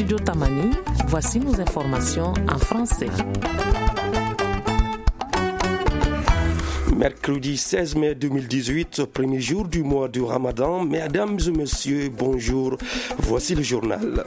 studio Tamani, voici nos informations en français. Mercredi 16 mai 2018, premier jour du mois du Ramadan. Mesdames et messieurs, bonjour. Voici le journal.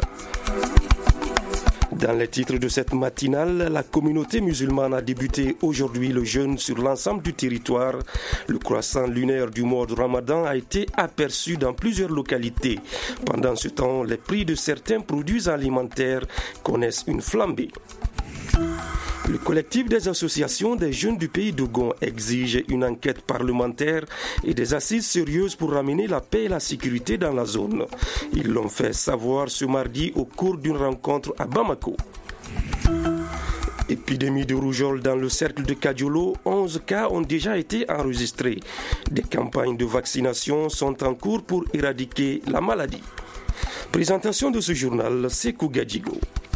Dans les titres de cette matinale, la communauté musulmane a débuté aujourd'hui le jeûne sur l'ensemble du territoire. Le croissant lunaire du mois de Ramadan a été aperçu dans plusieurs localités. Pendant ce temps, les prix de certains produits alimentaires connaissent une flambée. Le collectif des associations des jeunes du pays d'Ogon exige une enquête parlementaire et des assises sérieuses pour ramener la paix et la sécurité dans la zone. Ils l'ont fait savoir ce mardi au cours d'une rencontre à Bamako. Épidémie de rougeole dans le cercle de Kadiolo, 11 cas ont déjà été enregistrés. Des campagnes de vaccination sont en cours pour éradiquer la maladie. Présentation de ce journal, Sekou Gadjigo.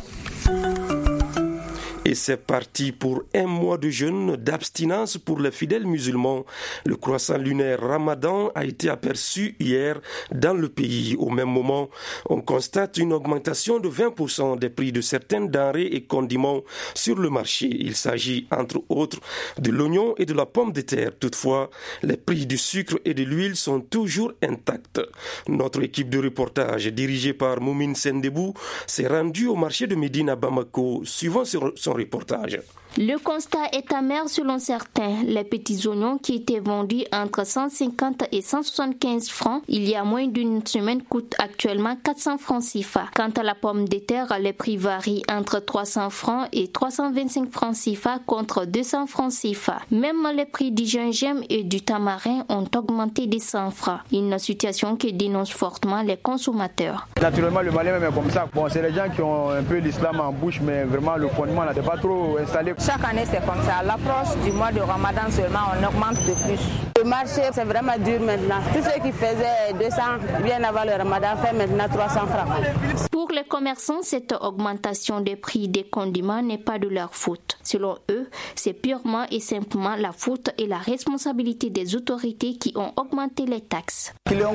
Et c'est parti pour un mois de jeûne, d'abstinence pour les fidèles musulmans. Le croissant lunaire Ramadan a été aperçu hier dans le pays. Au même moment, on constate une augmentation de 20% des prix de certaines denrées et condiments sur le marché. Il s'agit entre autres de l'oignon et de la pomme de terre. Toutefois, les prix du sucre et de l'huile sont toujours intacts. Notre équipe de reportage, dirigée par Moumine Sendebou, s'est rendue au marché de Médine à Bamako, suivant son reportage. Le constat est amer selon certains. Les petits oignons qui étaient vendus entre 150 et 175 francs il y a moins d'une semaine coûtent actuellement 400 francs CFA. Quant à la pomme de terre, les prix varient entre 300 francs et 325 francs CFA contre 200 francs CFA. Même les prix du gingembre et du tamarin ont augmenté de 100 francs. Une situation qui dénonce fortement les consommateurs. Naturellement, le Mali même est comme ça. Bon, c'est les gens qui ont un peu l'islam en bouche, mais vraiment le fondement n'est pas trop installé. Chaque année, c'est comme ça. À l'approche du mois de Ramadan seulement, on augmente de plus. Le marché, c'est vraiment dur maintenant. Tous ceux qui faisaient 200 bien avant le Ramadan font maintenant 300 francs. Pour les commerçants, cette augmentation des prix des condiments n'est pas de leur faute. Selon eux, c'est purement et simplement la faute et la responsabilité des autorités qui ont augmenté les taxes.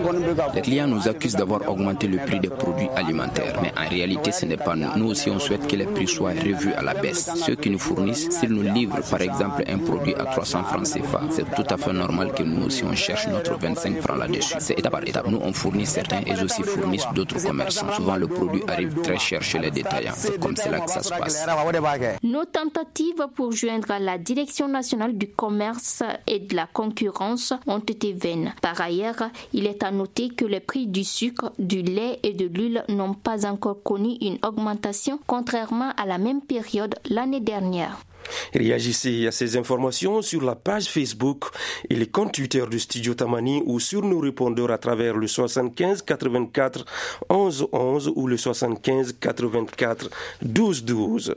Les clients nous accusent d'avoir augmenté le prix des produits alimentaires. Mais en réalité, ce n'est pas nous. Nous aussi, on souhaite que les prix soient revus à la baisse. Ceux qui nous fournissent, s'ils nous livrent par exemple un produit à 300 francs CFA, c'est tout à fait normal que nous aussi on cherche notre 25 francs là-dessus. C'est étape par étape. Nous on fournit certains et aussi fournissent d'autres commerçants. Souvent le produit arrive très cher chez les détaillants. C'est comme cela que ça se passe. Nos tentatives pour joindre la Direction nationale du commerce et de la concurrence ont été vaines. Par ailleurs, il est à noter que les prix du sucre, du lait et de l'huile n'ont pas encore connu une augmentation contrairement à la même période l'année dernière. Réagissez à ces informations sur la page Facebook et les comptes Twitter du Studio Tamani ou sur nos répondeurs à travers le 75 84 11 11 ou le 75 84 12 12.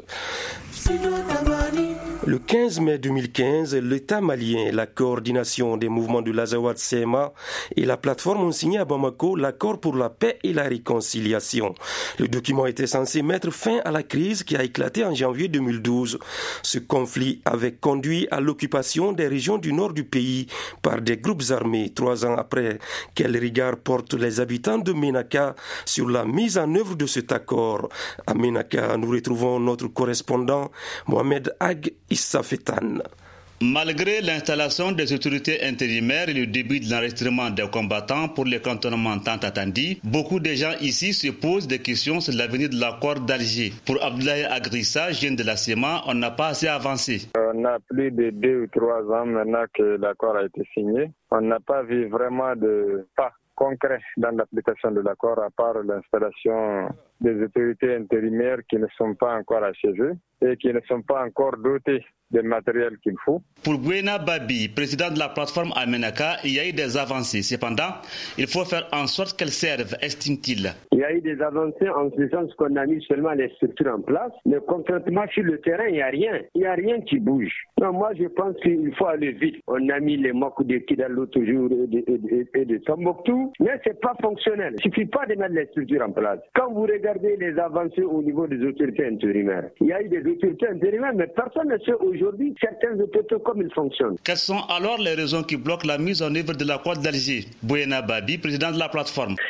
Le 15 mai 2015, l'État malien, la coordination des mouvements de l'Azawad CMA et la plateforme ont signé à Bamako l'accord pour la paix et la réconciliation. Le document était censé mettre fin à la crise qui a éclaté en janvier 2012. Ce conflit avait conduit à l'occupation des régions du nord du pays par des groupes armés 3 ans après. Quel regard portent les habitants de Ménaka sur la mise en œuvre de cet accord? À Ménaka, nous retrouvons notre correspondant Mohamed Ag Issafetan. Malgré l'installation des autorités intérimaires et le début de l'enregistrement des combattants pour les cantonnements tant attendus, beaucoup de gens ici se posent des questions sur l'avenir de l'accord d'Alger. Pour Abdoulaye Agrissa, jeune de la CEMA, on n'a pas assez avancé. On a plus de 2 ou 3 ans maintenant que l'accord a été signé. On n'a pas vu vraiment de pas concret dans l'application de l'accord à part l'installation des autorités intérimaires qui ne sont pas encore achevées et qui ne sont pas encore dotées du matériel qu'il faut. Pour Bouena Babi, président de la plateforme à Ménaka, il y a eu des avancées. Cependant, il faut faire en sorte qu'elles servent, estime-t-il. Il y a eu des avancées en ce sens qu'on a mis seulement les structures en place, mais concrètement sur le terrain, il n'y a rien. Il n'y a rien qui bouge. Non, moi, je pense qu'il faut aller vite. On a mis les mocs de Kidalo toujours et de Tombouctou, mais ce n'est pas fonctionnel. Il ne suffit pas de mettre les structures en place. Quand vous regardez les avancées au niveau des autorités intérimaires, il y a eu des autorités intérimaires, mais personne ne sait aujourd'hui certains autorités comme ils fonctionnent. Quelles sont alors les raisons qui bloquent la mise en œuvre de l'accord d'Alger? Bouena Babi, président de la plateforme. Et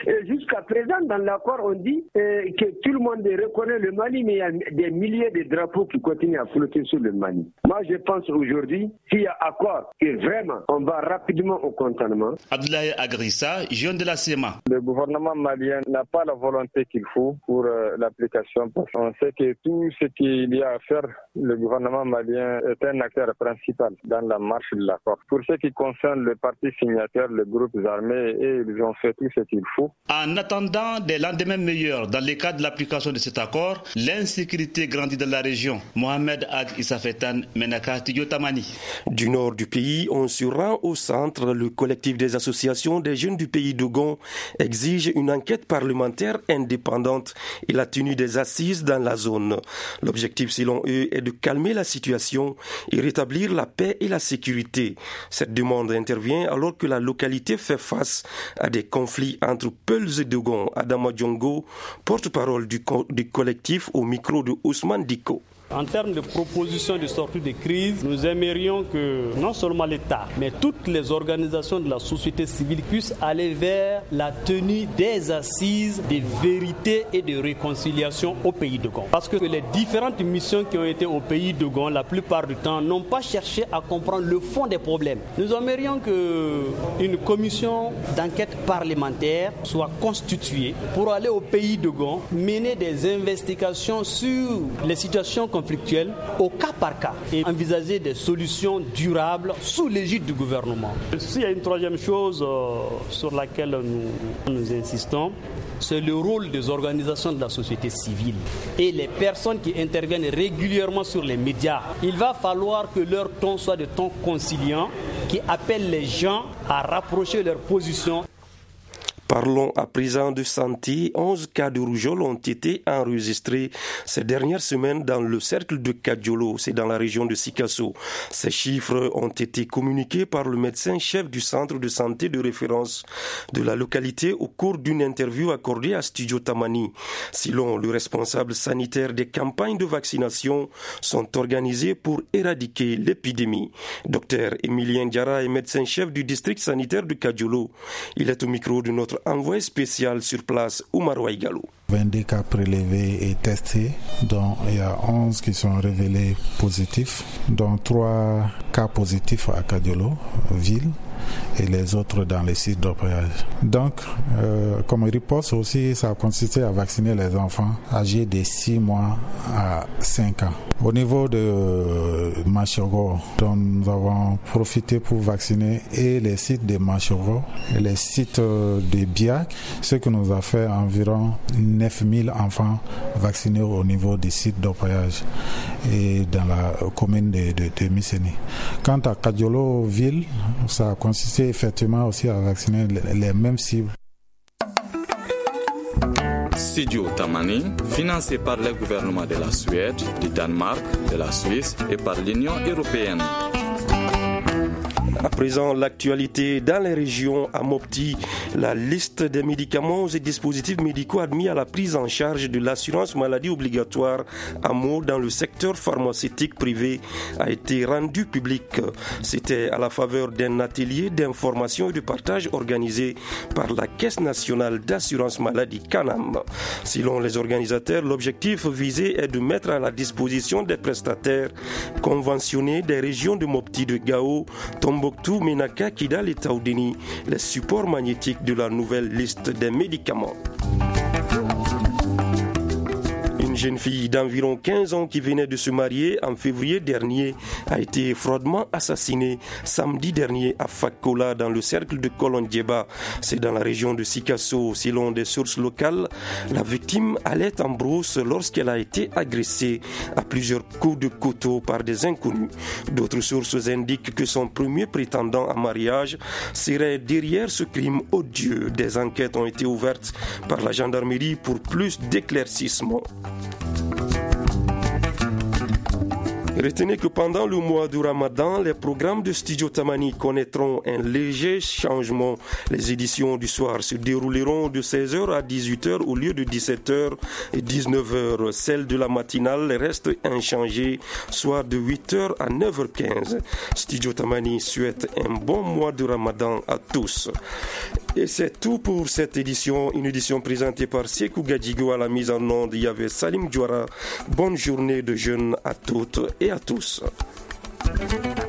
jusqu'à présent, dans l'accord, on dit que tout le monde reconnaît le Mali, mais il y a des milliers de drapeaux qui continuent à flotter sur le Mali. Moi, je pense aujourd'hui, s'il y a accord, que vraiment, on va rapidement au contentement. Abdoulaye Agrissa, jeune de la CEMA. Le gouvernement malien n'a pas la volonté qu'il faut pour l'application, parce qu'on sait que tout ce qu'il y a à faire, le gouvernement malien est un acteur principal dans la marche de l'accord. Pour ce qui concerne le parti signataire, les groupes armés, ils ont fait tout ce qu'il faut. En attendant des lendemains meilleurs dans le cadre de l'application de cet accord, l'insécurité grandit dans la région. Mohamed Ad Issafetan, Menaka Tidiotamani. Du nord du pays, on se rend au centre. Le collectif des associations des jeunes du pays d'Ogon exige une enquête parlementaire indépendante et la tenue des assises dans la zone. L'objectif, selon eux, est de calmer la situation et rétablir la paix et la sécurité. Cette demande intervient alors que la localité fait face à des conflits entre Peuls et Dogon. Adama Djongo, porte-parole du collectif, au micro de Ousmane Diko. En termes de propositions de sortie de crise, nous aimerions que non seulement l'État, mais toutes les organisations de la société civile puissent aller vers la tenue des assises de vérité et de réconciliation au pays d'Ogon. Parce que les différentes missions qui ont été au pays d'Ogon, la plupart du temps, n'ont pas cherché à comprendre le fond des problèmes. Nous aimerions qu'une commission d'enquête parlementaire soit constituée pour aller au pays d'Ogon, mener des investigations sur les situations conflictuelles au cas par cas et envisager des solutions durables sous l'égide du gouvernement. S'il y a une troisième chose sur laquelle nous insistons, c'est le rôle des organisations de la société civile et les personnes qui interviennent régulièrement sur les médias. Il va falloir que leur ton soit de ton conciliant qui appelle les gens à rapprocher leurs positions. Parlons à présent de santé. 11 cas de rougeole ont été enregistrés ces dernières semaines dans le cercle de Kadiolo, c'est dans la région de Sikasso. Ces chiffres ont été communiqués par le médecin-chef du centre de santé de référence de la localité au cours d'une interview accordée à Studio Tamani. Selon le responsable sanitaire, des campagnes de vaccination sont organisées pour éradiquer l'épidémie. Docteur Emilien Diarra est médecin-chef du district sanitaire de Kadiolo. Il est au micro de notre envoyé spécial sur place, Oumar Ouaïgalou. 22 cas prélevés et testés, dont il y a 11 qui sont révélés positifs, dont 3 cas positifs à Kadiolo, ville, et les autres dans les sites d'orpaillage. Donc, comme riposte aussi, ça a consisté à vacciner les enfants âgés de 6 mois à 5 ans. Au niveau de Machogo, dont nous avons profité pour vacciner et les sites de Machogo et les sites de Biak, ce qui nous a fait environ 9000 enfants vaccinés au niveau des sites d'orpaillage et dans la commune de Misseni. Quant à Kadiolo ville, ça a consisté effectivement aussi à vacciner les mêmes cibles. Studio Tamani, financé par le gouvernement de la Suède, du Danemark, de la Suisse et par l'Union européenne. À présent, l'actualité dans les régions. À Mopti, la liste des médicaments et dispositifs médicaux admis à la prise en charge de l'assurance maladie obligatoire AMO dans le secteur pharmaceutique privé a été rendue publique. C'était à la faveur d'un atelier d'information et de partage organisé par la Caisse nationale d'assurance maladie CANAM. Selon les organisateurs, l'objectif visé est de mettre à la disposition des prestataires conventionnés des régions de Mopti, de Gao, Tombouctou, Menaka, Kidal et Taoudeni, les supports magnétiques de la nouvelle liste des médicaments. Une jeune fille d'environ 15 ans qui venait de se marier en février dernier a été froidement assassinée samedi dernier à Fakola dans le cercle de Kolondjeba. C'est dans la région de Sikasso. Selon des sources locales, la victime allait en brousse lorsqu'elle a été agressée à plusieurs coups de couteau par des inconnus. D'autres sources indiquent que son premier prétendant en mariage serait derrière ce crime odieux. Des enquêtes ont été ouvertes par la gendarmerie pour plus d'éclaircissement. Retenez que pendant le mois du Ramadan, les programmes de Studio Tamani connaîtront un léger changement. Les éditions du soir se dérouleront de 16h à 18h au lieu de 17h et 19h. Celles de la matinale restent inchangées, soit de 8h à 9h15. Studio Tamani souhaite un bon mois de Ramadan à tous. Et c'est tout pour cette édition, une édition présentée par Sekou Gadjigo à la mise en onde. Il y avait Salim Diouara. Bonne journée de jeûne à toutes et à tous.